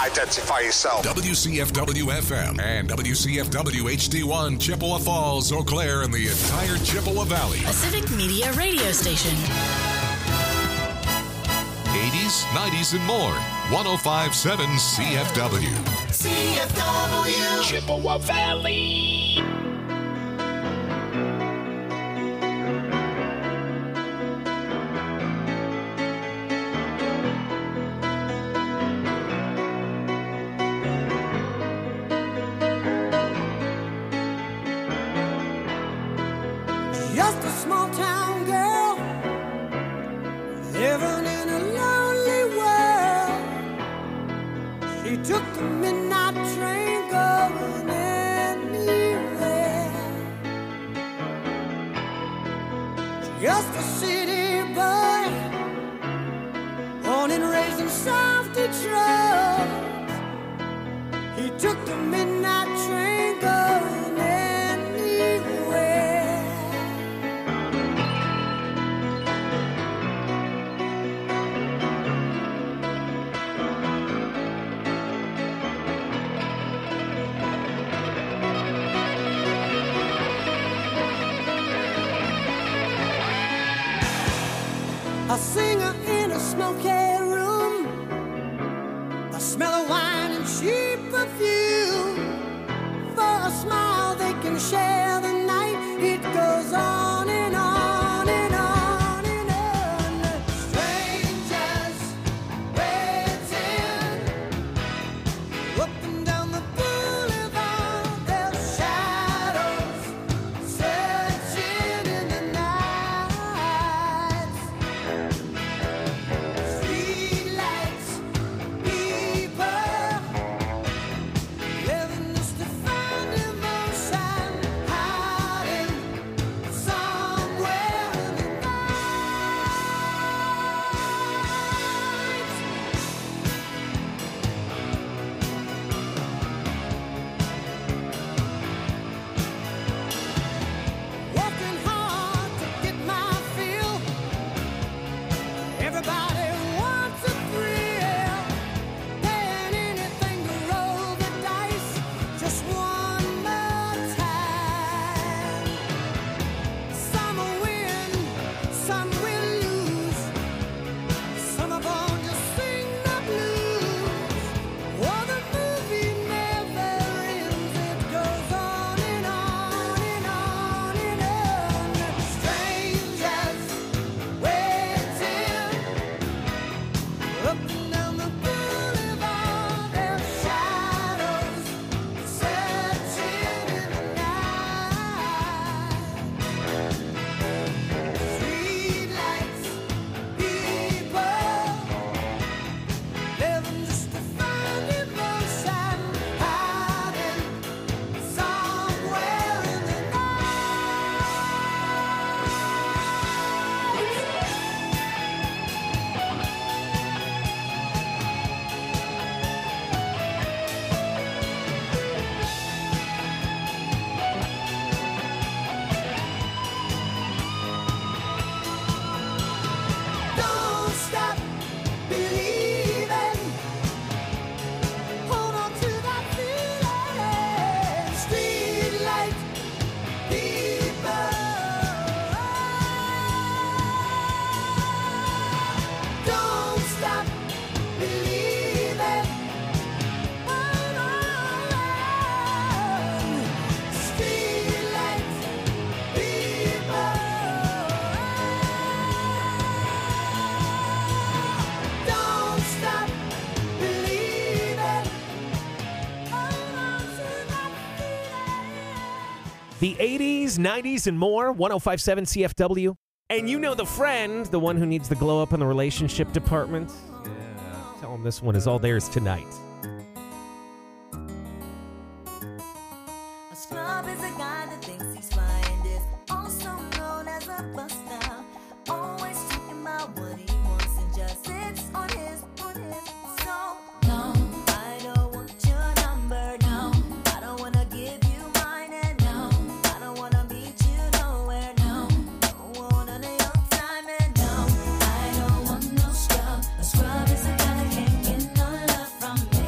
Identify yourself. WCFW-FM and WCFW-HD1, Chippewa Falls, Eau Claire, and the entire Chippewa Valley. A civic media radio station. 80s, 90s, and more. 105.7 CFW. CFW. Chippewa Valley. Just a small town girl living in a lonely world. She took the midnight train going anywhere. Just a city boy, born and raised in South Detroit. He took the midnight train going anywhere. A singer in a smoky room, the smell of wine and cheap perfume. For a smile they can share the night. It goes on and on and on and on. Strangers waiting up and down the boulevard. Their shadows searching in the night. Streetlights, people living just to find emotion, hiding somewhere in the night. Working hard to get my fill. Everybody wants a thrill, paying anything to roll the dice just one more time. Some will win, some will lose. Some of them just sing the blues. Oh, the movie never ends. It goes on and on and on and on. Strangers waiting up and down the boulevard. Their shadows searching in the night. Streetlights, people living just to find emotion, hiding somewhere in the Don't stop believing. Hold on to that feeling. Streetlight people. Don't stop believing. Hold on. Streetlight people. Don't stop believing. Hold on to that feeling. The 80s, 90s, and more. 105.7 CFW. And you know the friend, the one who needs the glow up in the relationship department. Yeah. Tell him this one is all theirs tonight. A scrub is a guy that thinks he's fine, is also known as a buster. Always talking about what he wants and just sits on his. So, no, I don't want your number, no. I don't wanna give you mine, and no, I don't wanna meet you nowhere, no. Don't want none of your time, and no, I don't want no scrub. A scrub is a guy that can't get no love from me.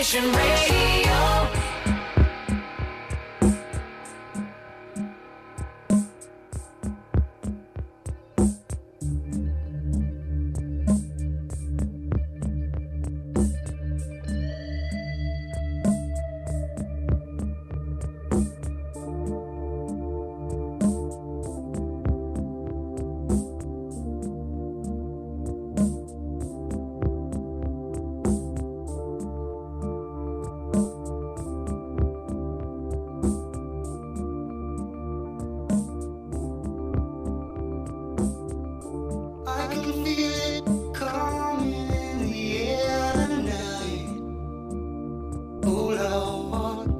Station Radio. I can feel it coming in the air tonight. Oh Lord,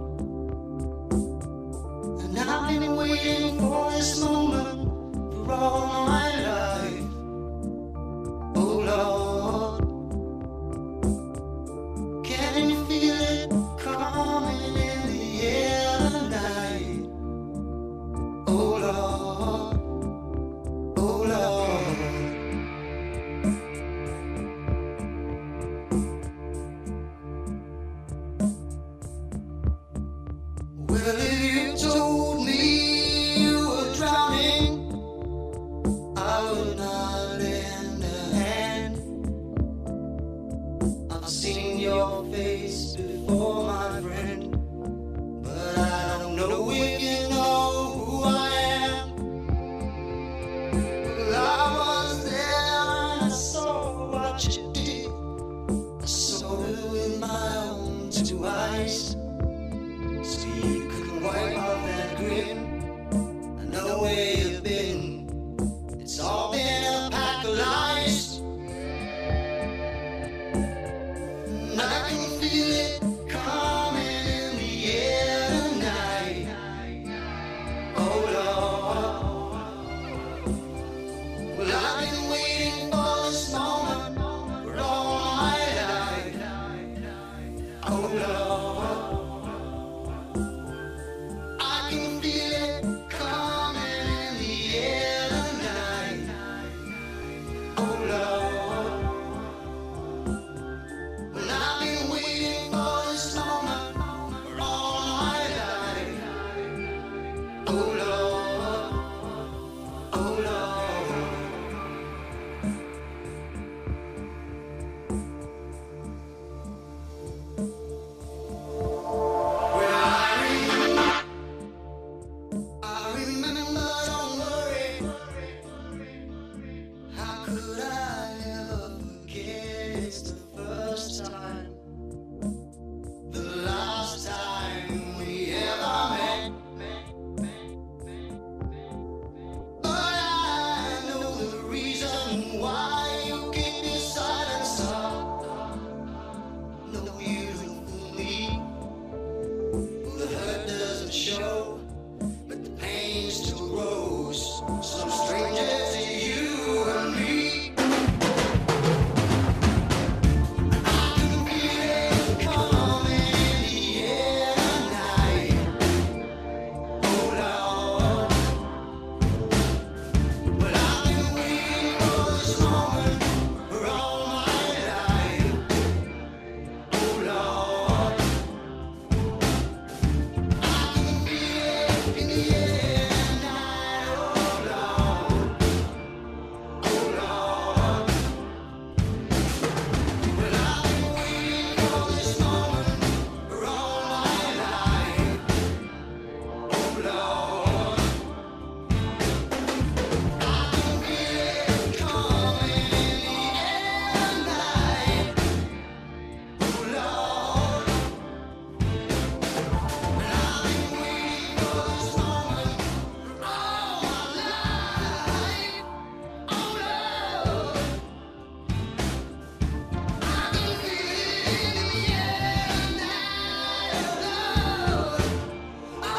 and I've been waiting for this moment for all my life. Oh Lord, can you feel it coming in the air tonight? Oh Lord, oh Lord. Well, if you told me you were drowning, I would not lend a hand. I've seen your face before, my friend, but I don't know if you know who I am. Well, I was there and I saw what you did. I saw it with my own two eyes. So you could wipe off that grin. I know where you've been. It's all been a pack of lies. And I can feel it coming in the air tonight. Oh Lord. Well, I've been waiting for this moment for all my life. Oh Lord. I can feel it coming in the air tonight. Oh Lord. Well, I've been waiting for this moment for all my life. Oh Lord. Oh Lord. Well, I remember, don't worry. How could I ever forget? It's the first time, the last time we ever met. But I know the reason why you keep your silence up. No, you don't fool me. The hurt doesn't show, but the pain still grows. Some stranger to you and me. I can feel it coming in the air tonight. Oh Lord. Well, I've been waiting for this moment for all my life. Oh Lord. I can feel it in the air tonight. Oh Lord. Oh Lord. Well, I've been waiting for this moment for all my life. Oh Lord. I can feel it coming in the air tonight. Oh Lord. And I've been waiting for this moment for all my life. Oh Lord. I can feel it in the air tonight. Oh Lord. Oh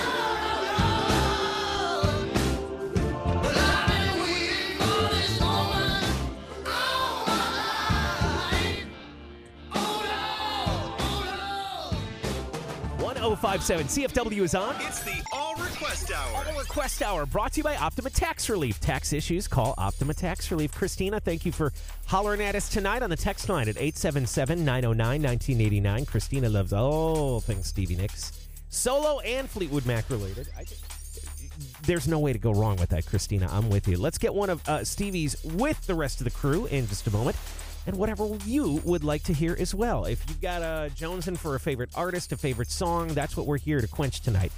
Lord. Well, I've been waiting for this moment for all my life. Oh Lord. Oh Lord. 1057 CFW is on. It's the All Request Request Hour. Auto Request Hour brought to you by Optima Tax Relief. Tax issues, call Optima Tax Relief. Christina, thank you for hollering at us tonight on the text line at 877-909-1989. Christina loves all things Stevie Nicks. Solo and Fleetwood Mac related. There's no way to go wrong with that, Christina. I'm with you. Let's get one of Stevie's with the rest of the crew in just a moment. And whatever you would like to hear as well. If you've got Jonesin for a favorite artist, a favorite song, that's what we're here to quench tonight.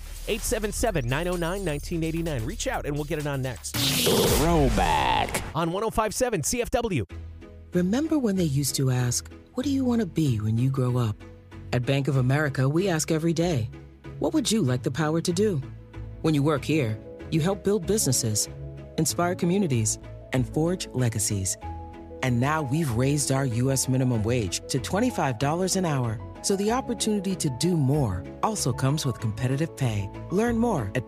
877-909-1989. Reach out and we'll get it on next. Throwback. On 105.7 CFW. Remember when they used to ask, what do you want to be when you grow up? At Bank of America, we ask every day, what would you like the power to do? When you work here, you help build businesses, inspire communities, and forge legacies. And now we've raised our U.S. minimum wage to $25 an hour. So the opportunity to do more also comes with competitive pay. Learn more at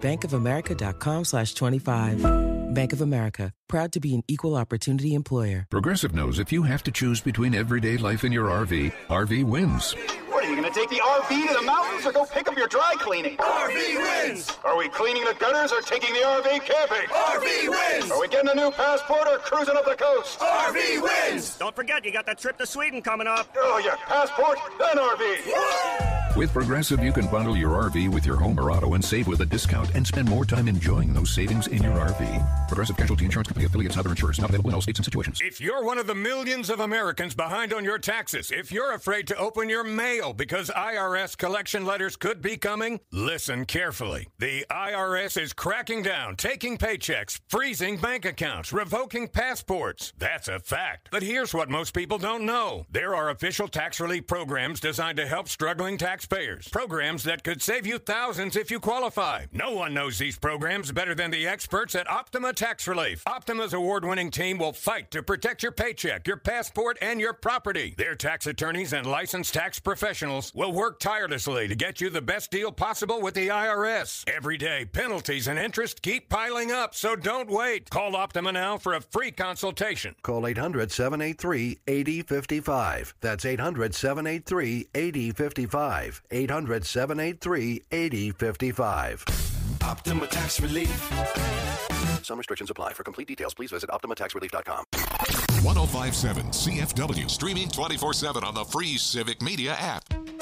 bankofamerica.com/25. Bank of America, proud to be an equal opportunity employer. Progressive knows if you have to choose between everyday life and your RV wins. What, are you going to take the RV to the mountains or go pick up your dry cleaning? RV wins! Are we cleaning the gutters or taking the RV camping? RV wins! Are we getting a new passport or cruising up the coast? RV wins! Don't forget, you got that trip to Sweden coming up. Oh, yeah, passport, then RV. With Progressive, you can bundle your RV with your home or auto and save with a discount and spend more time enjoying those savings in your RV. Progressive Casualty Insurance Company affiliates and other insurers not available in all states and situations. If you're one of the millions of Americans behind on your taxes, if you're afraid to open your mail because IRS collection letters could be coming, listen carefully. The IRS is cracking down, taking paychecks, freezing bank accounts, revoking passports. That's a fact. But here's what most people don't know. There are official tax relief programs designed to help struggling taxpayers. Programs that could save you thousands if you qualify. No one knows these programs better than the experts at Optima Tax Relief. Optima's award-winning team will fight to protect your paycheck, your passport, and your property. Their tax attorneys and licensed tax professionals will work tirelessly to get you the best deal possible with the IRS. Every day, penalties and interest keep piling up, so don't wait. Call Optima now for a free consultation. Call 800-783-8055. That's 800-783-8055. 800-783-8055. Optima Tax Relief. Some restrictions apply. For complete details, please visit OptimaTaxRelief.com. 105.7 CFW. Streaming 24/7 on the free Civic Media app.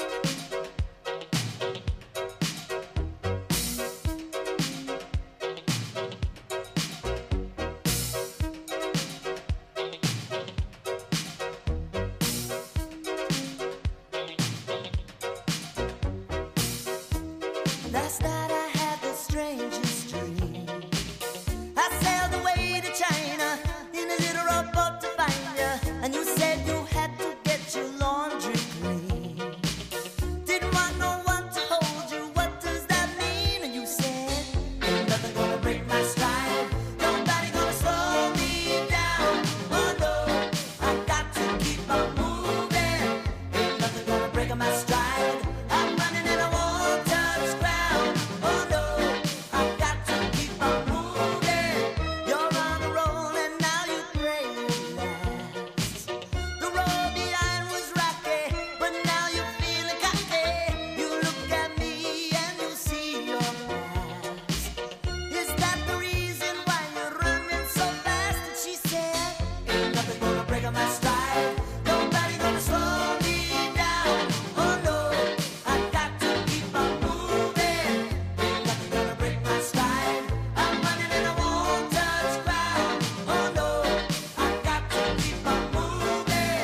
Last night I had the strangest dream. I sailed away to China in a little rowboat to find you, and you said you had to get your laundry clean. Didn't want no one to hold you. What does that mean? And you said, ain't nothing gonna break my stride. Nobody gonna slow me down. Oh no, I got to keep on moving. Ain't nothing gonna break my stride. I'm running and I won't touch ground. Oh no, I got to keep on moving. You're on a roll and now you pray it lasts. The road behind was rocky, but now you're feeling cocky. You look at me and you see your past. Is that the reason why you're running so fast? And she said, ain't nothing gonna break on my stride. Nobody gonna slow me down. Oh no, I got to keep on moving. Ain't nothing gonna break my stride. I'm running and I won't touch ground. Oh no, I got to keep on moving.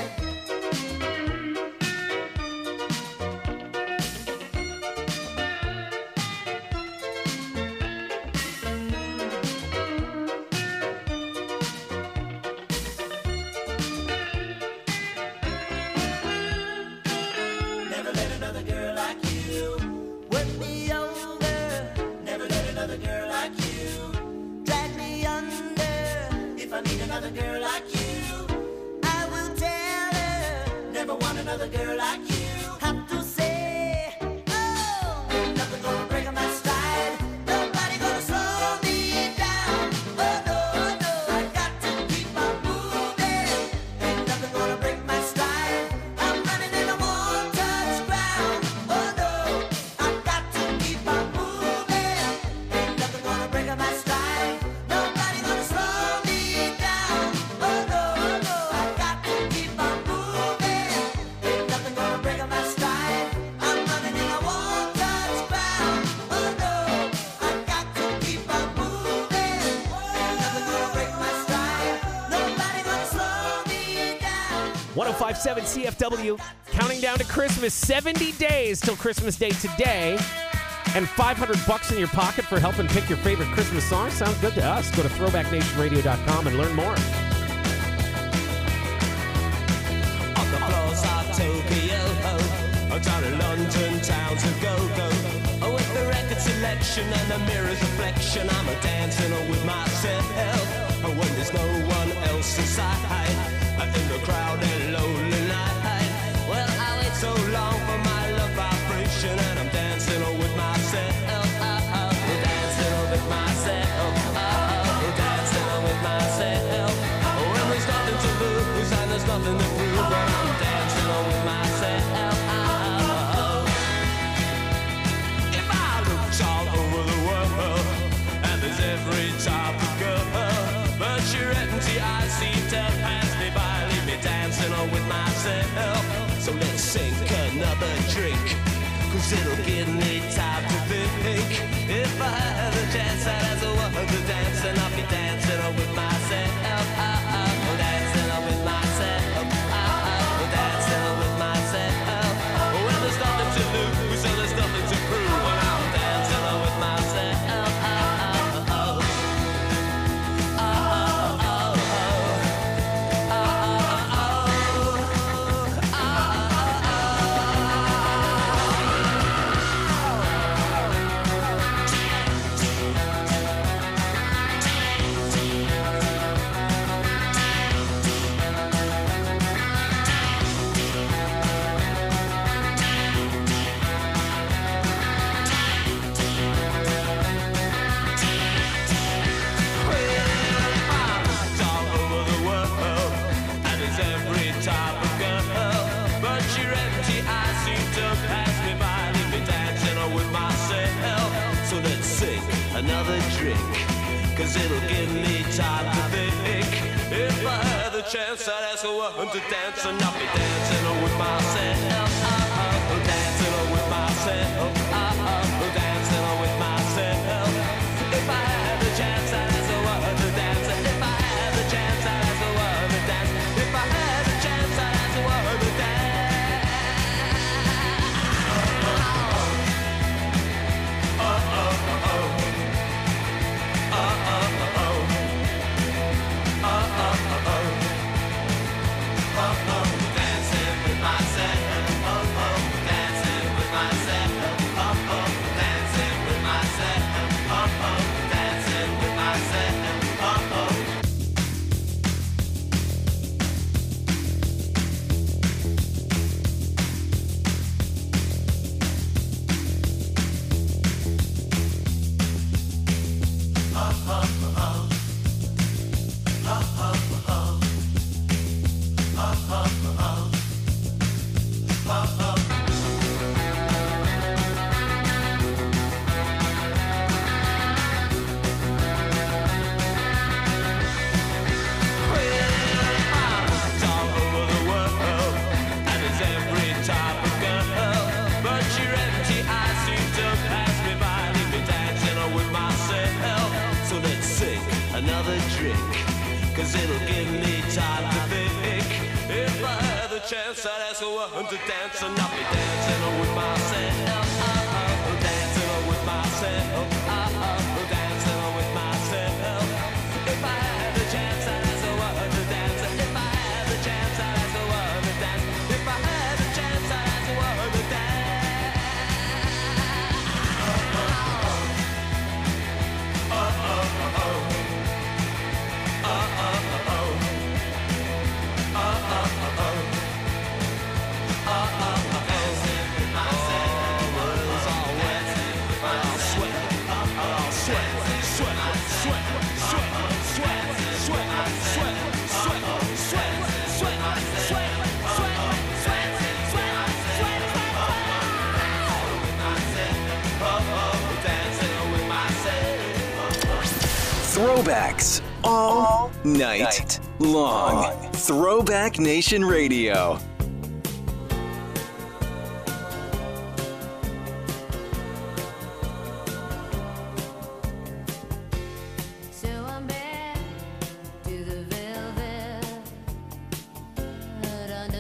Never let another girl like you work me over. Never let another girl like you drag me under. If I meet another girl like you, I will tell her. Never want another girl like you. Have to say, oh, ain't nothing gonna break my stride. Nobody gonna slow me down. Oh no, no, I got to keep on moving. Ain't nothing gonna break my stride. I'm running and I won't touch ground. Oh no, I got to keep on moving. Ain't nothing 1057 CFW, counting down to Christmas. 70 days till Christmas Day today. And $500 in your pocket for helping pick your favorite Christmas song. Sounds good to us. Go to throwbacknationradio.com and learn more. On the floors of Tokyo, down in London town to go. With the record selection and the mirror's reflection, I'm a dancing with myself. When there's no one else inside, in the crowded lonely night. Well, I wait so long for my love vibration, and I'm dancing with myself. Dancing with myself. Dancing with myself. When there's nothing to lose and there's nothing to prove, but I'm dancing with myself. If I looked all over the world, and there's every type of girl, but your empty eyes seem to pass me by, leave me dancing with myself. So let's sink another drink, 'cause it'll give me time to think. If I had a chance, I'd ask a woman to dance, and I'll be dancing with myself. Dancing with myself. Dancing with myself. When there's nothing to lose and there's nothing to prove, when I'm dancing with myself. Another drink, 'cause it'll give me time to think. If I had the chance, I'd ask a woman to dance, and I'll be dancing with myself. Dancing with myself. Dancing with myself. If I had the chance, I'd ask a woman to dance. If I had the chance, I'd ask a woman to dance. If I had the chance, I'd ask a woman to dance. Dancing with myself. Dancing with myself. Dancing with myself. Dancing with myself. Another drink, 'cause it'll give me time to think. If I had the chance, I'd ask a woman to dance, and I'll be dancing with myself. Dancing with myself. Dancing with myself. If I had the chance, I'd ask a woman to dance. If I had the chance, I'd ask a woman to dance. If I had the chance, I'd ask a woman to dance. Throwbacks all night long. Throwback Nation Radio. So I'm back to the velvet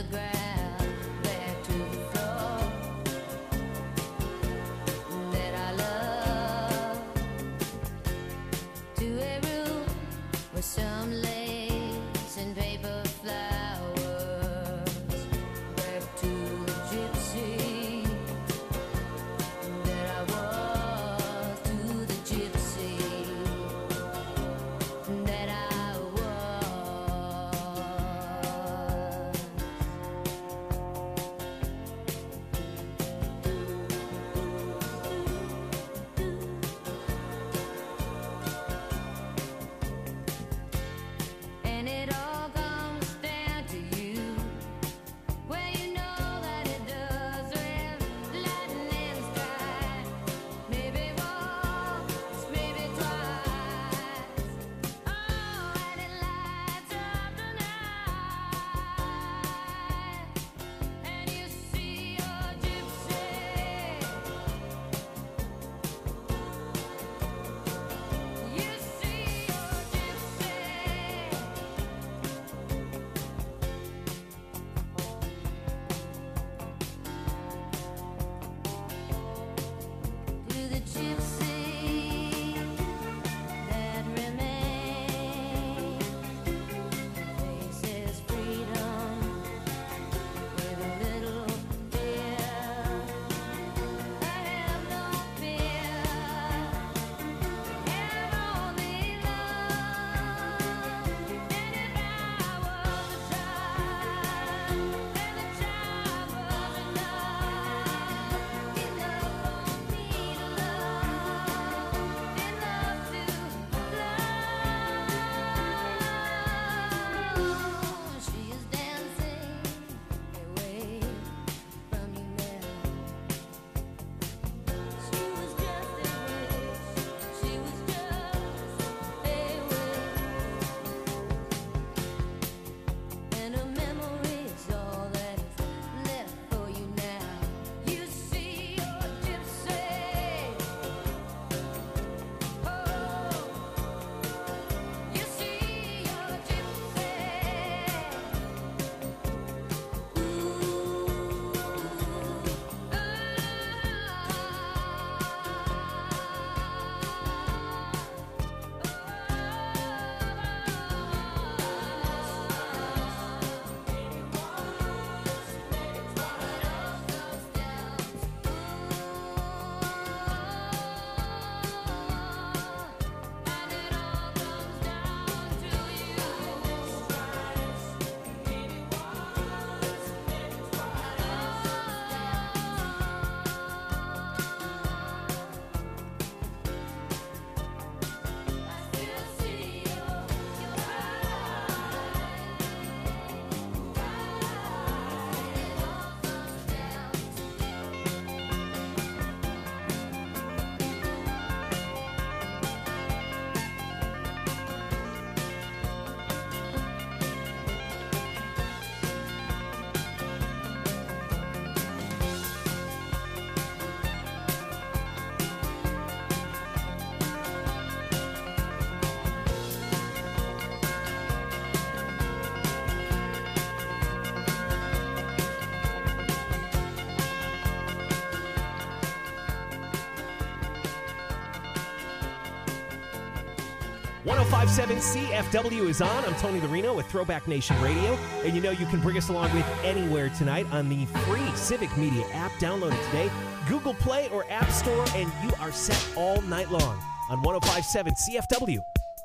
1057 CFW is on. I'm Tony Larino with Throwback Nation Radio. And you know you can bring us along with anywhere tonight on the free Civic Media app. Download it today. Google Play or App Store, and you are set all night long on 1057 CFW.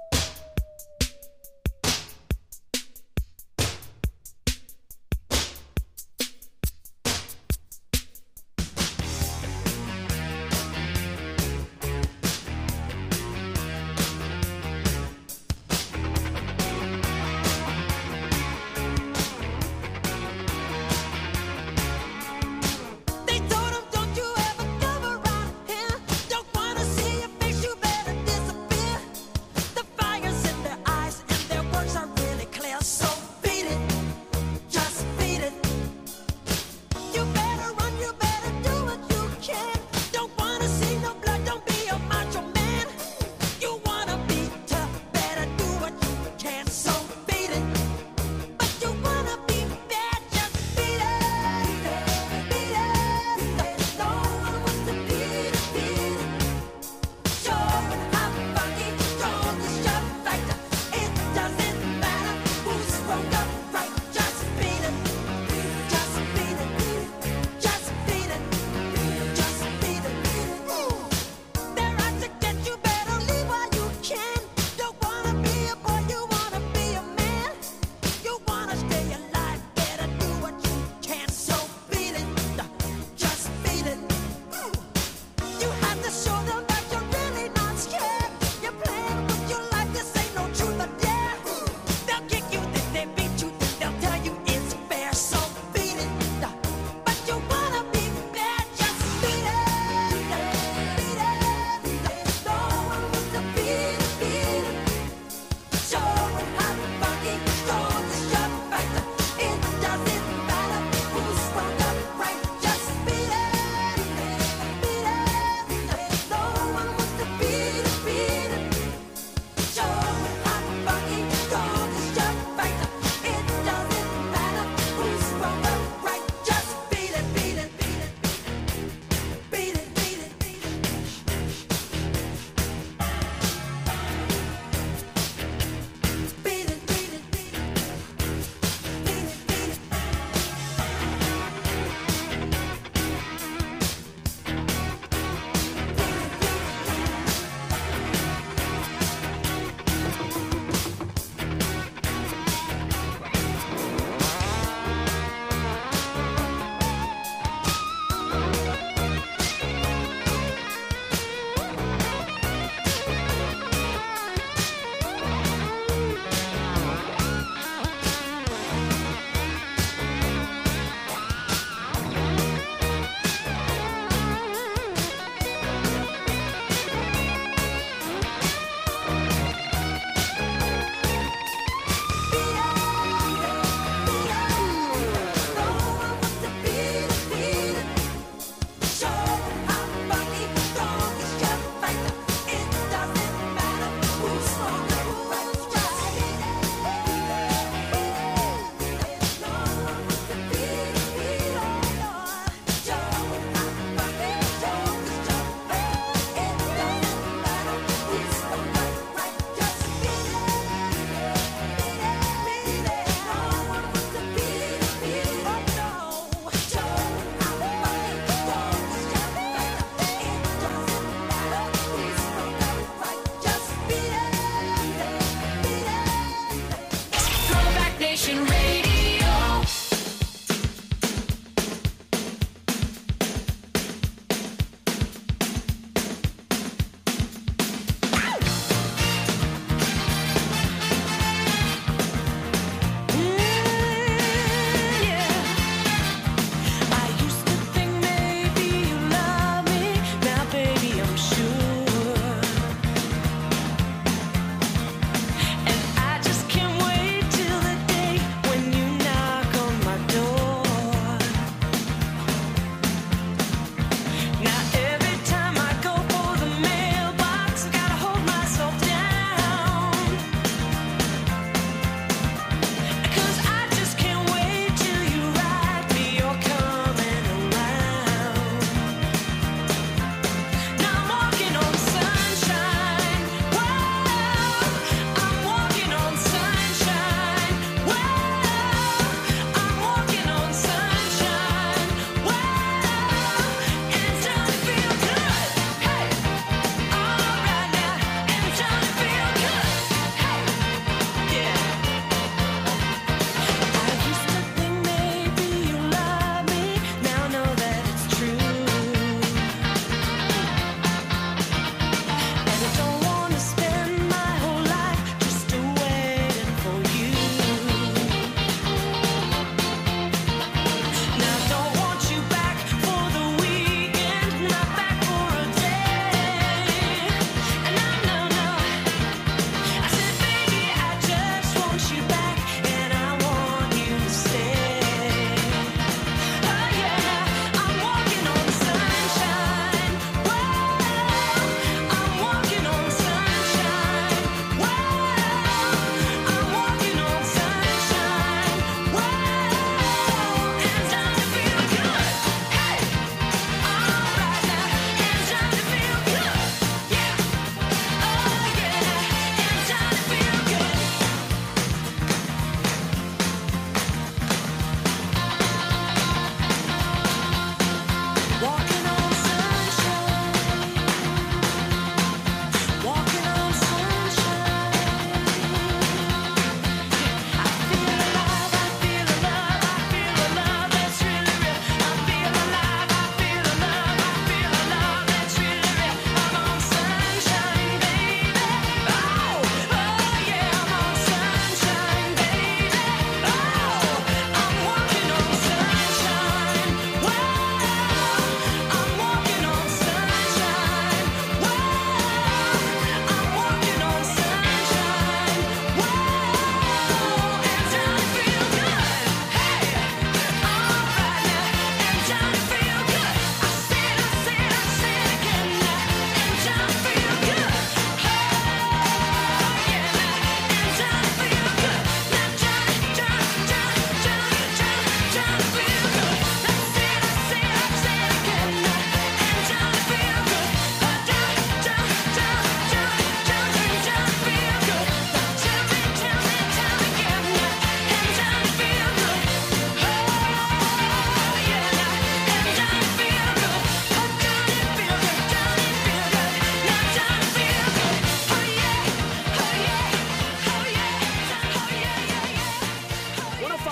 They told him, don't you ever come around here. Don't wanna see your face, you better disappear. The fire's in their eyes and their words are really clear. So beat it, just beat it. You better run, you better do what you can. Don't wanna see no blood, don't be a macho man. You wanna be tough, better do what you can. So beat it, but you wanna be bad, just beat it. Beat it, no one wants to beat it, beat it. Showing how funky, strong is your fighter. It doesn't matter who's wrong or right. Just beat it, just beat it, just beat it, just beat it. They're out to get you, better leave while you can. Don't wanna be a boy, you wanna be a man. You wanna stay alive, better do what you can. So beat it, just beat it. You have to show them that you're really not scared. You're playing with your life, this ain't no truth or dare. They'll kick you, then they beat you,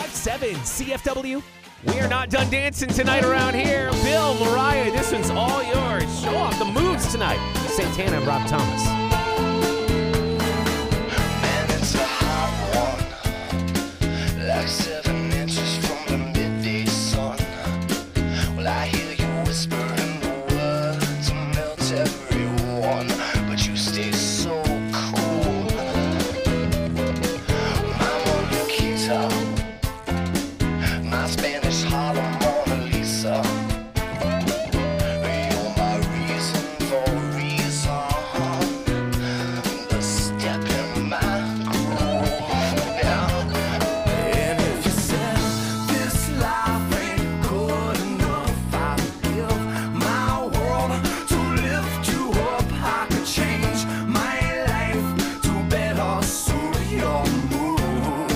105.7 CFW. We are not done dancing tonight around here. Bill, Mariah, this one's all yours. Show off the moves tonight. Santana and Rob Thomas. Man, it's a hot one, like 7 inches from the midday sun. Well, I hear you whispering the words to melt everyone, but you stay so cool. My Mona Lisa, my Spanish Harlem Mona Lisa. You're my reason for reason. The step in my groove now. And if you said this life ain't good enough, I would give my world to lift you up. I could change my life to better suit your mood.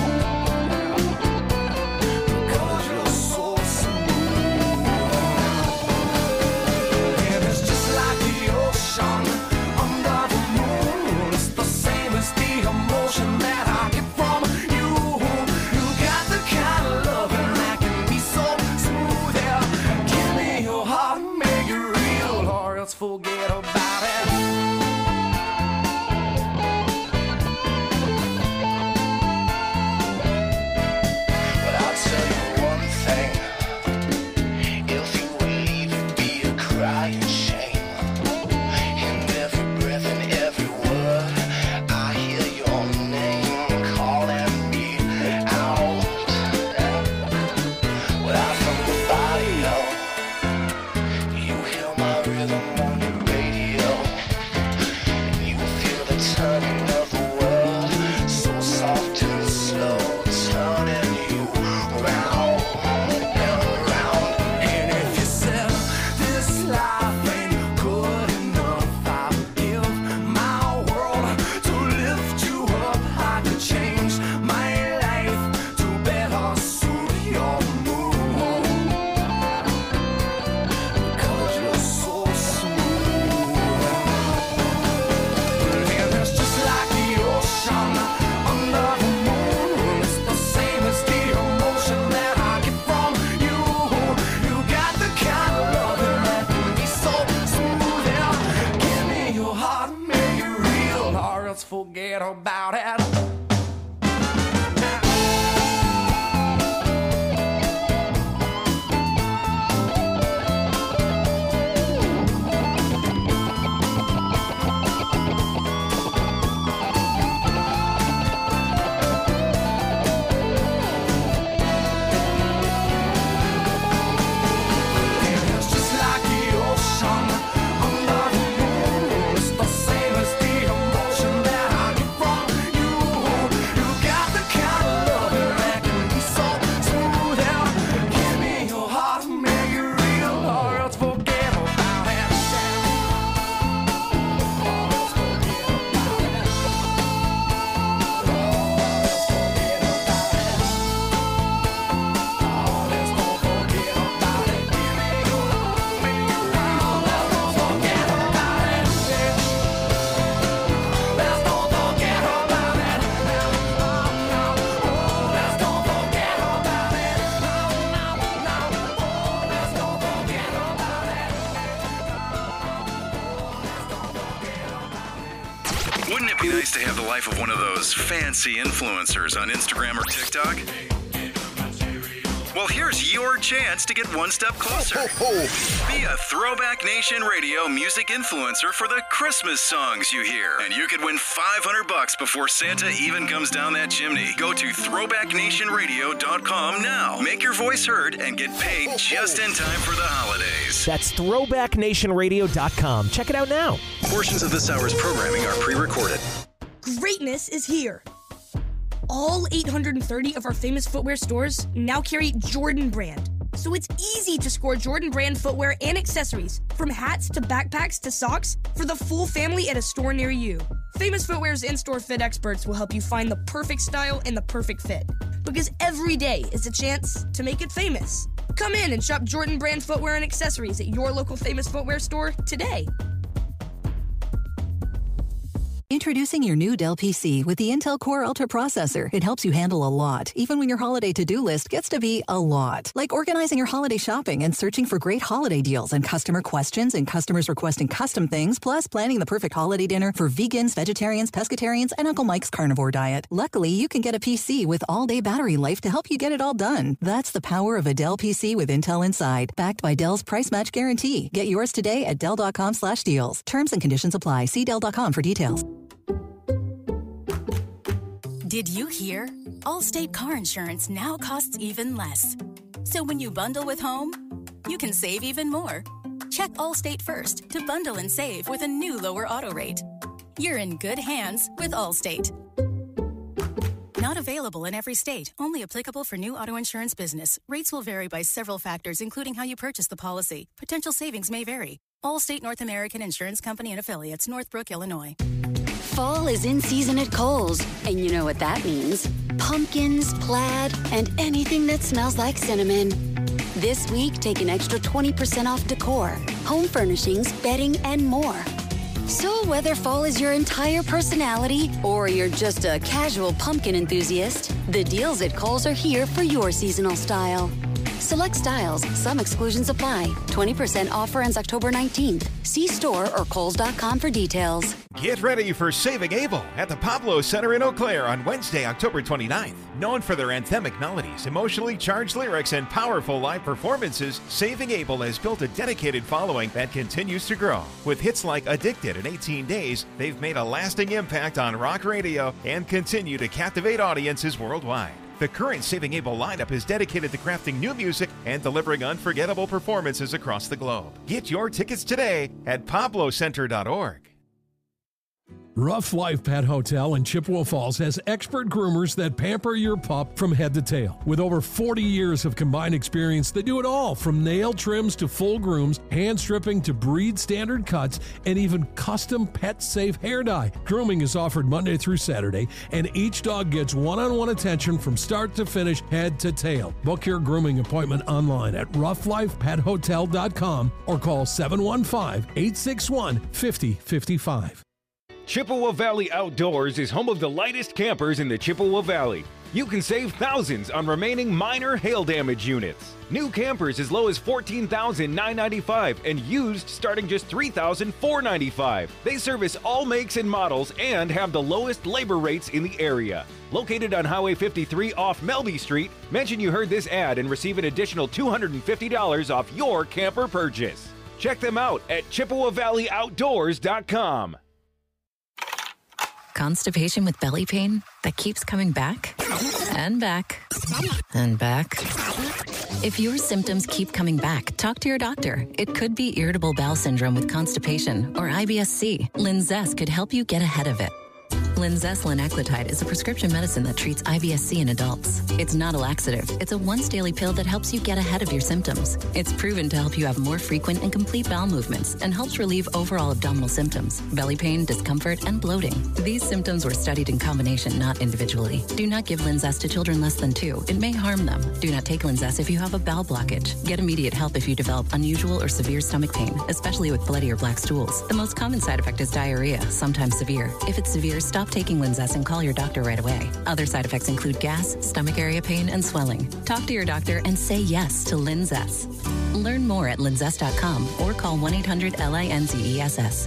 Because you're so smooth. And it's just like the ocean under the moon. It's the same as the emotion that I get from you. You got the kind of loving that can be so smooth. Yeah, give me your heart, make it real, or else forget about it. But I'll tell you one thing. If you would leave, it'd be a crying shame. In every breath and every word, I hear your name calling me out. Well, from the body, you hear my rhythm on your radio. You feel the turning of the world, so soft and slow, turning you round and round. And if you said this life ain't good enough, I would give my world to lift you up. I could change my life to better suit your mood. Because you're so smooth. And it's just like the ocean under the moon. It's the same as the emotion that I get from you. You got the kind of loving that can be so smooth. Yeah, give me your heart, make it real, or else forget about it. And it's just like the ocean under the moon. It's the same as the emotion that I get from you. You got the kind of loving that can be so smooth. Yeah, give me your heart, make it real, or else forget about it. Wouldn't it be nice to have the life of one of those fancy influencers on Instagram or TikTok? Well, here's your chance to get one step closer. Be a Throwback Nation Radio music influencer for the Christmas songs you hear. And you could win $500 before Santa even comes down that chimney. Go to throwbacknationradio.com now. Make your voice heard and get paid just in time for the holidays. That's throwbacknationradio.com. Check it out now. Portions of this hour's programming are pre-recorded. Greatness is here. All 830 of our famous footwear stores now carry Jordan brand. So it's easy to score Jordan brand footwear and accessories, from hats to backpacks to socks, for the full family at a store near you. Famous Footwear's in-store fit experts will help you find the perfect style and the perfect fit. Because every day is a chance to make it famous. Come in and shop Jordan brand footwear and accessories at your local Famous Footwear store today. Introducing your new Dell PC with the Intel Core Ultra processor. It helps you handle a lot, even when your holiday to-do list gets to be a lot. Like organizing your holiday shopping and searching for great holiday deals and customer questions and customers requesting custom things, plus planning the perfect holiday dinner for vegans, vegetarians, pescatarians, and Uncle Mike's carnivore diet. Luckily, you can get a PC with all-day battery life to help you get it all done. That's the power of a Dell PC with Intel inside, backed by Dell's price match guarantee. Get yours today at Dell.com/deals. Terms and conditions apply. See Dell.com for details. Did you hear? Allstate car insurance now costs even less. So when you bundle with home, you can save even more. Check Allstate first to bundle and save with a new lower auto rate. You're in good hands with Allstate. Not available in every state. Only applicable for new auto insurance business. Rates will vary by several factors, including how you purchase the policy. Potential savings may vary. Allstate North American Insurance Company and Affiliates, Northbrook, Illinois. Fall is in season at Kohl's, and you know what that means. Pumpkins, plaid, and anything that smells like cinnamon. This week, take an extra 20% off decor, home furnishings, bedding, and more. So whether fall is your entire personality or you're just a casual pumpkin enthusiast, the deals at Kohl's are here for your seasonal style. Select styles, some exclusions apply. 20% offer ends October 19th. See store or Kohl's.com for details. Get ready for Saving Abel at the Pablo Center in Eau Claire on Wednesday, October 29th. Known for their anthemic melodies, emotionally charged lyrics, and powerful live performances, Saving Abel has built a dedicated following that continues to grow. With hits like Addicted and 18 Days, they've made a lasting impact on rock radio and continue to captivate audiences worldwide. The current Saving Abel lineup is dedicated to crafting new music and delivering unforgettable performances across the globe. Get your tickets today at pablocenter.org. Rough Life Pet Hotel in Chippewa Falls has expert groomers that pamper your pup from head to tail. With over 40 years of combined experience, they do it all from nail trims to full grooms, hand stripping to breed standard cuts, and even custom pet-safe hair dye. Grooming is offered Monday through Saturday, and each dog gets one-on-one attention from start to finish, head to tail. Book your grooming appointment online at roughlifepethotel.com or call 715-861-5055. Chippewa Valley Outdoors is home of the lightest campers in the Chippewa Valley. You can save thousands on remaining minor hail damage units. New campers as low as $14,995 and used starting just $3,495. They service all makes and models and have the lowest labor rates in the area. Located on Highway 53 off Melby Street, mention you heard this ad and receive an additional $250 off your camper purchase. Check them out at ChippewaValleyOutdoors.com. Constipation with belly pain that keeps coming back and back and back. If your symptoms keep coming back, talk to your doctor. It could be irritable bowel syndrome with constipation or IBS-C. Linzess could help you get ahead of it. Linzess linaclotide is a prescription medicine that treats IBS-C in adults. It's not a laxative. It's a once-daily pill that helps you get ahead of your symptoms. It's proven to help you have more frequent and complete bowel movements and helps relieve overall abdominal symptoms, belly pain, discomfort, and bloating. These symptoms were studied in combination, not individually. Do not give Linzess to children less than 2. It may harm them. Do not take Linzess if you have a bowel blockage. Get immediate help if you develop unusual or severe stomach pain, especially with bloody or black stools. The most common side effect is diarrhea, sometimes severe. If it's severe, stop taking Linzess and call your doctor right away. Other side effects include gas, stomach area pain, and swelling. Talk to your doctor and say yes to Linzess. Learn more at linzess.com or call 1-800-LINZESS.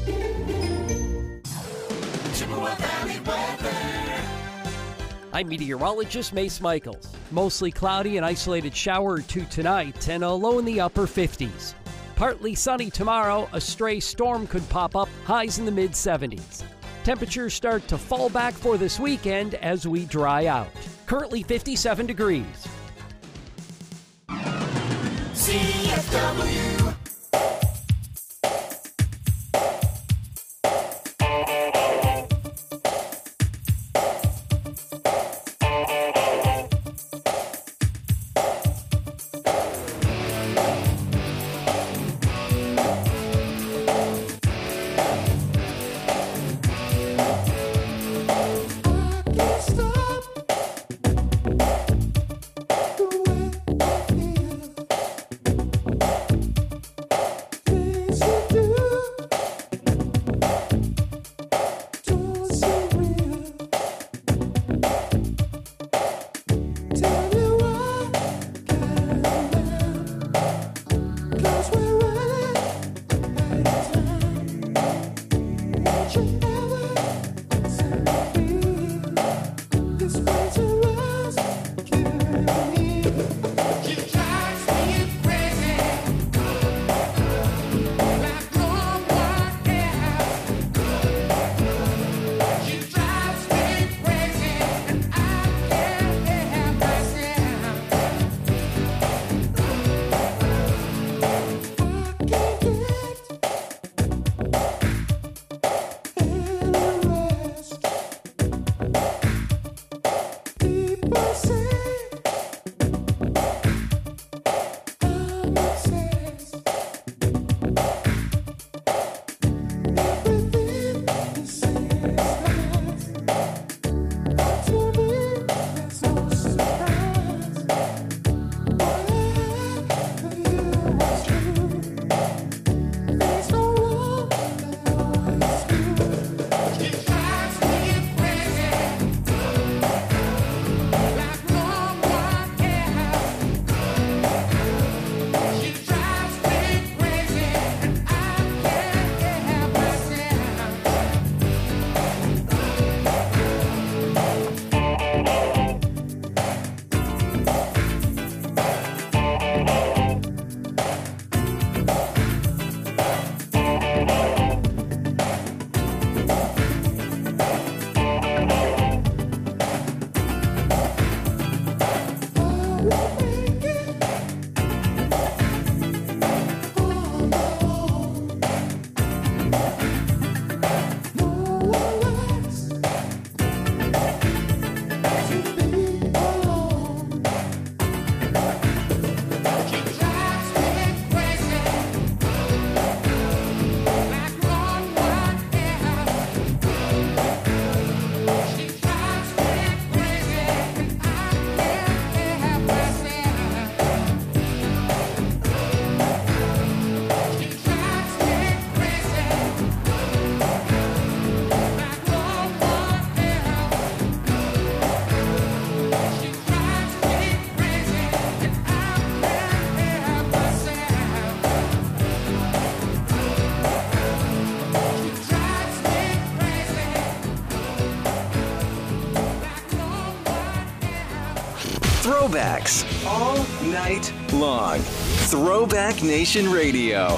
Chippewa Valley weather. I'm meteorologist Mace Michaels. Mostly cloudy and isolated shower or two tonight and a low in the upper 50s. Partly sunny tomorrow, a stray storm could pop up, highs in the mid-70s. Temperatures start to fall back for this weekend as we dry out. Currently 57 degrees. CFW. throwbacks all night long. Throwback Nation Radio.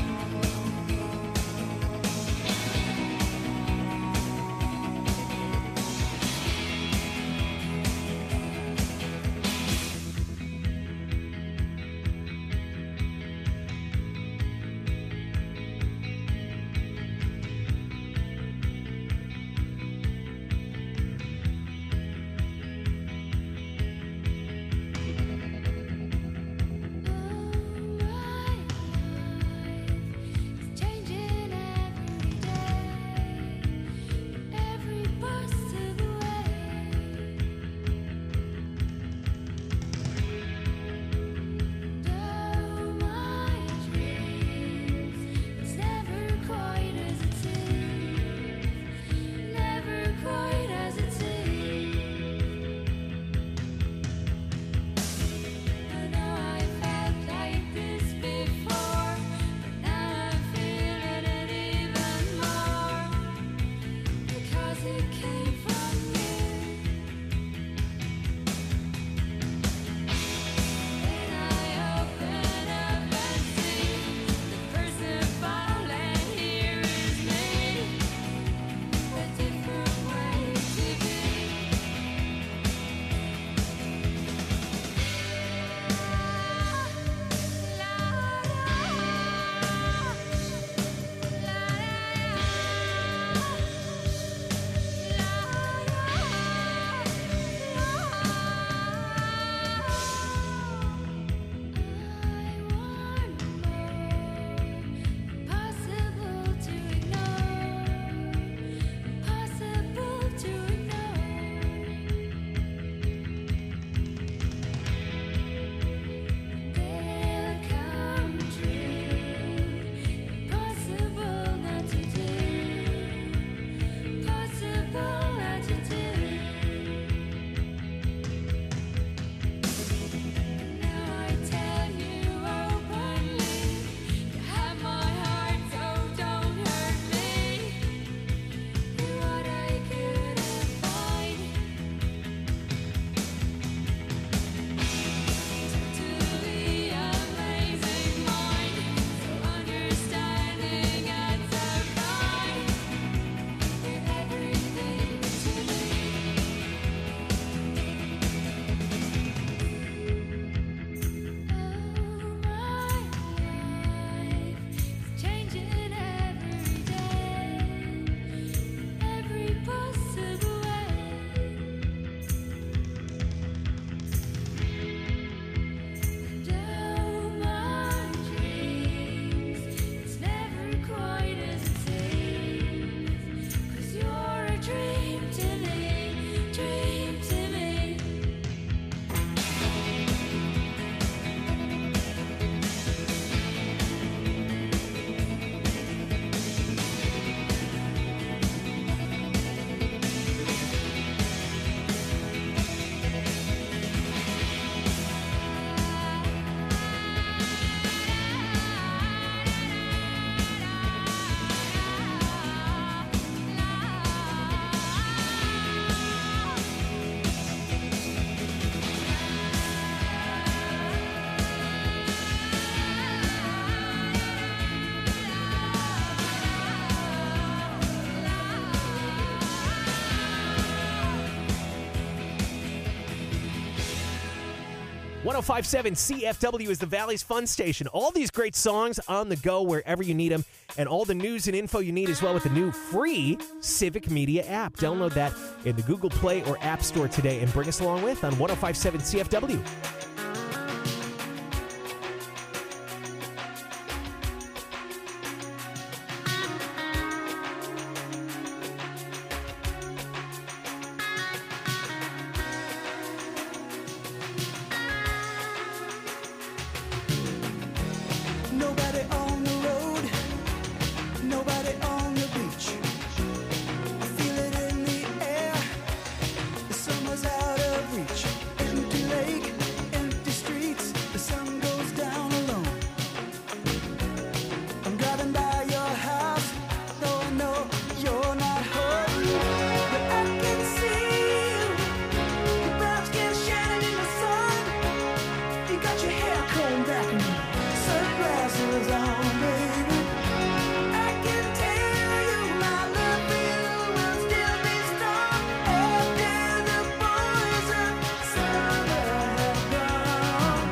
.5.7 CFW is the Valley's fun station. All these great songs on the go wherever you need them, and all the news and info you need as well with the new free Civic Media app. Download that in the Google Play or App Store today and bring us along with on 105.7 CFW. Nobody on the road, nobody on the beach. I feel it in the air, the summer's out of reach. Empty lake, empty got your hair combed back and sunglasses on, baby. I can tell you my love for you will still be strong after the boys of summer have gone.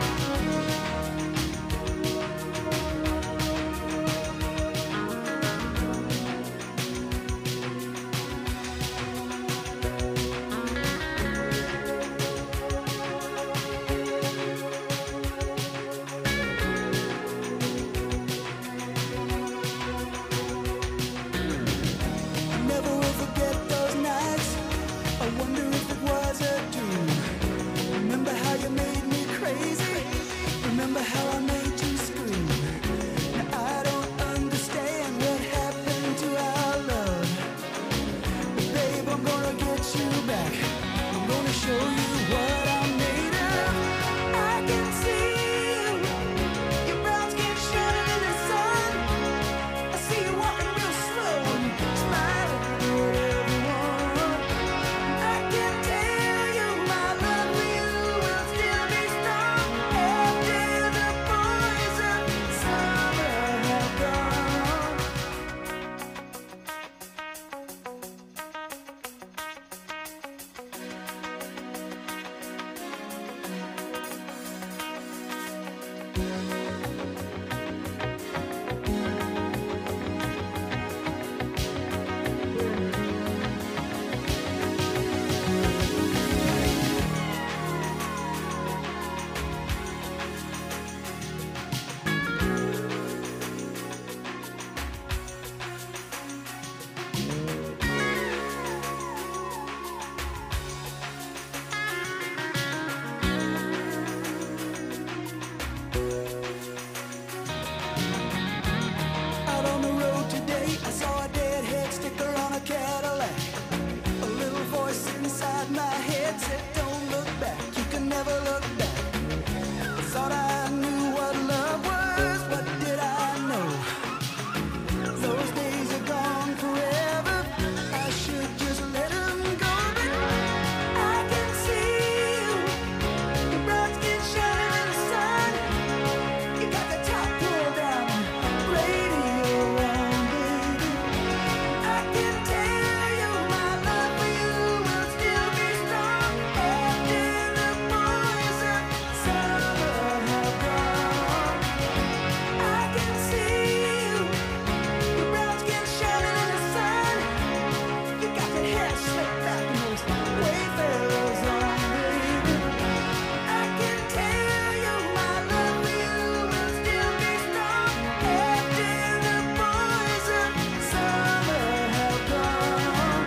Never will forget those nights. I wonder if it was a dream. Remember how you made me crazy? Remember how I made you scream? Now I don't understand what happened to our love. But babe, I'm gonna get you back. I'm gonna show you what I'm made of. I can see you. Your brown skin shining in the sun. I see you walking real slow and smiling at everyone. I can tell you my love for you will still be strong after the boys of summer have gone. Out on the road today, I saw a deadhead sticker on a Cadillac. A little voice inside my head said, don't look back, you can never look back. I thought I knew what love was, what did I know? Those days are gone forever, I should just let them go. But I can see you, your brown skin shining in the sun. You got the top pulled down, radio on, baby. I can tell you my love for you will still be strong after the boys of summer have gone. I can see you, your brown skin shining in the sun. You got that hair slicked back and those wayfarers on, baby. I can tell you my love for you will still be strong after the boys of summer have gone.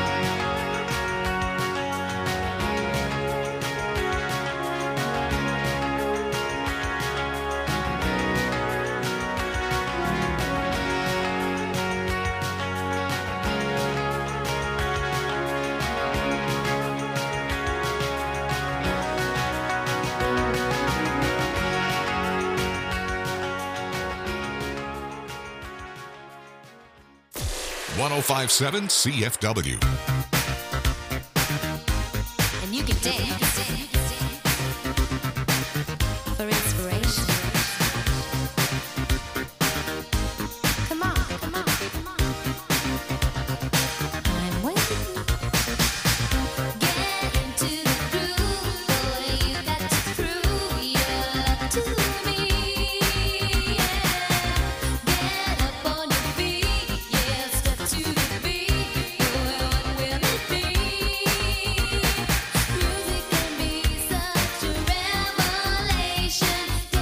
.1057 CFW. And you can dance for inspiration. Come on, come on, come on. I'm waiting. Get into the groove, boy. You got to prove your love to me. Get up on your feet, yeah. Step to the beat, boy. What will it be? Music can be such a revelation.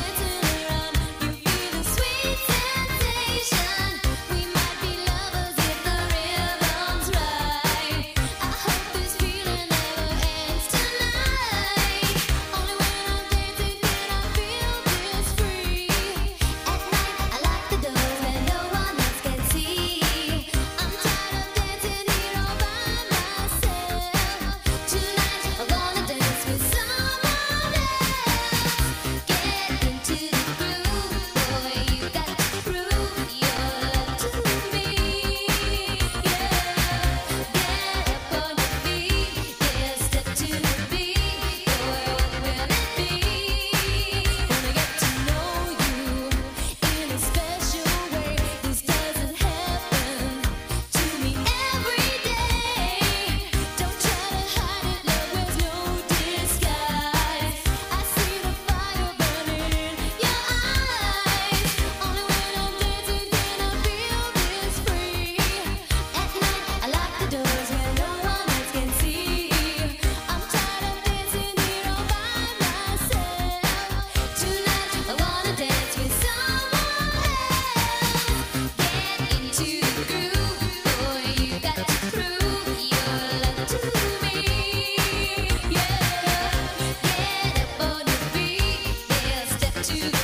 to